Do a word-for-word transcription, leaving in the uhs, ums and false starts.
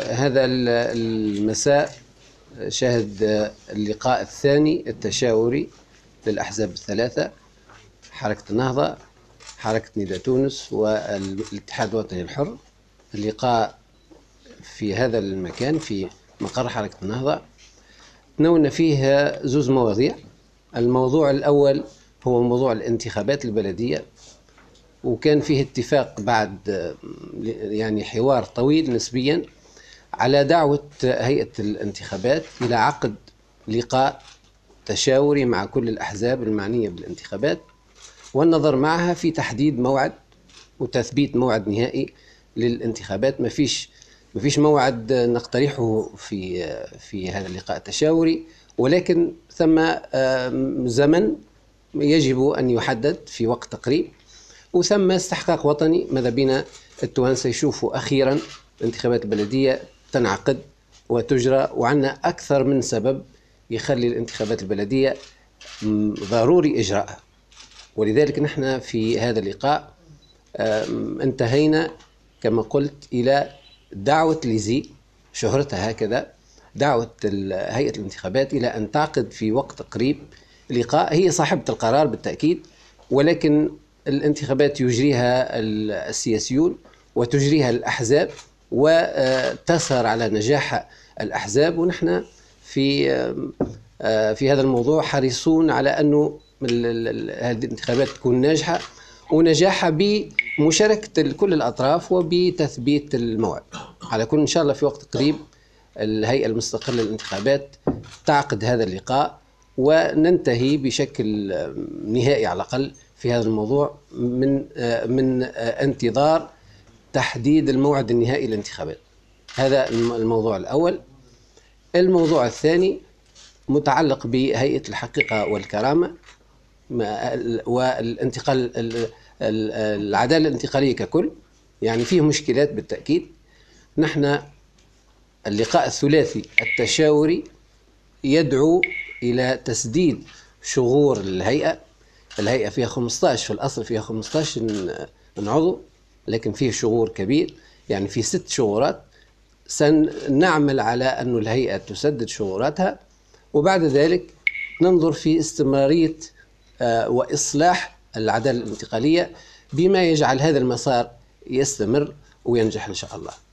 هذا المساء شهد اللقاء الثاني التشاوري للأحزاب الثلاثة، حركة النهضة، حركة نداء تونس، والاتحاد الوطني الحر. اللقاء في هذا المكان في مقر حركة النهضة تناولنا فيه زوز مواضيع. الموضوع الأول هو موضوع الانتخابات البلدية، وكان فيه اتفاق بعد يعني حوار طويل نسبيا على دعوة هيئة الانتخابات إلى عقد لقاء تشاوري مع كل الأحزاب المعنية بالانتخابات، والنظر معها في تحديد موعد وتثبيت موعد نهائي للانتخابات. ما فيش ما فيش موعد نقترحه في في هذا اللقاء التشاوري، ولكن ثم زمن يجب أن يحدد في وقت قريب، وثم استحقاق وطني ماذا بينا التوانسة يشوفوا أخيرا الانتخابات البلدية تنعقد وتجرى، وعندنا أكثر من سبب يخلي الانتخابات البلدية ضروري إجراءها. ولذلك نحن في هذا اللقاء انتهينا كما قلت إلى دعوة ليزي، شهرتها هكذا، دعوة هيئة الانتخابات إلى أن تعقد في وقت قريب لقاء. هي صاحبة القرار بالتأكيد، ولكن الانتخابات يجريها السياسيون وتجريها الأحزاب، وتسهر على نجاح الأحزاب. ونحن في في هذا الموضوع حريصون على أنه هذه الانتخابات تكون ناجحة، ونجاحها بمشاركة كل الأطراف وبتثبيت الموعد. على كل إن شاء الله في وقت قريب الهيئة المستقلة للانتخابات تعقد هذا اللقاء، وننتهي بشكل نهائي على الأقل في هذا الموضوع من من انتظار تحديد الموعد النهائي للانتخابات. هذا الموضوع الأول. الموضوع الثاني متعلق بهيئة الحقيقة والكرامة والانتقال العدالة الانتقالية ككل، يعني فيه مشكلات بالتأكيد. نحن اللقاء الثلاثي التشاوري يدعو إلى تسديد شغور الهيئة. الهيئة فيها خمسة عشر، في الأصل فيها خمسة عشر عضو، لكن فيه شغور كبير، يعني في ست شغورات. سنعمل على أن الهيئة تسدد شغوراتها، وبعد ذلك ننظر في استمرارية وإصلاح العدالة الانتقالية بما يجعل هذا المسار يستمر وينجح إن شاء الله.